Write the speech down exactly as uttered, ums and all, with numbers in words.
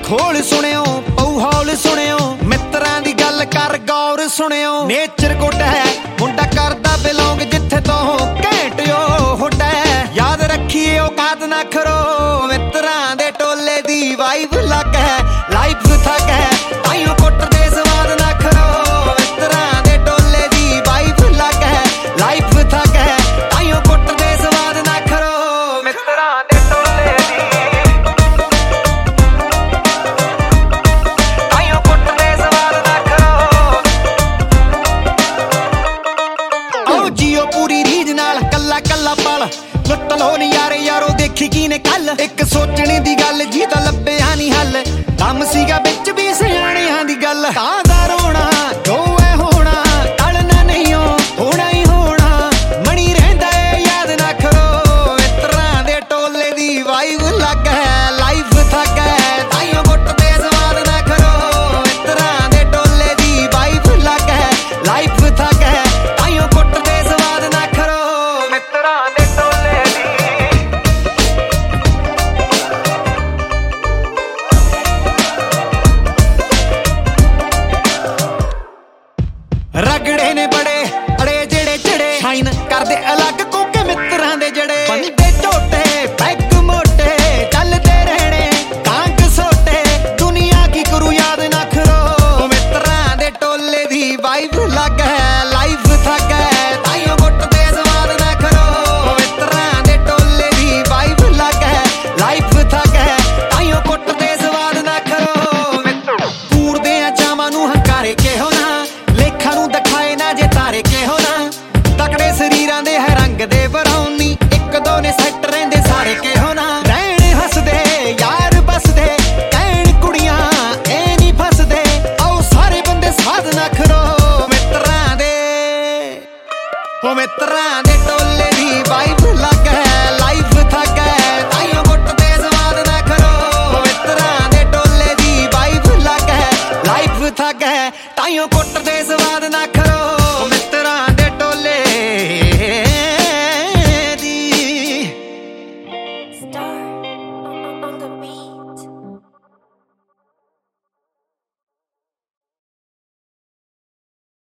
ਖੋਲ ਸੁਣਿਓ ਪਊ ਹੌਲ ਸੁਣਿਓ ਮਿੱਤਰਾਂ ਦੀ ਗੱਲ ਕਰ ਗੌਰ ਸੁਣਿਓ ਨੇਚਰ ਗੁੱਡ ਹੈ ਮੁੰਡਾ ਕਰਦਾ ਬਿਲੋਂਗ ਜਿੱਥੇ ਤੋਂ ਘੈਂਟ ਉਹ ਹੁੱਡ ਹੈ ਯਾਦ ਰੱਖੀਏ ਔਕਾਤ ਨਾ ਖਰੋ ਮਿੱਤਰਾਂ ਦੇ ਟੋਲੇ ਦੀ ਵਾਈਬ ਲੱਗ ਹੈ ਲਾਈਫ ਥੱਕ ਹੈ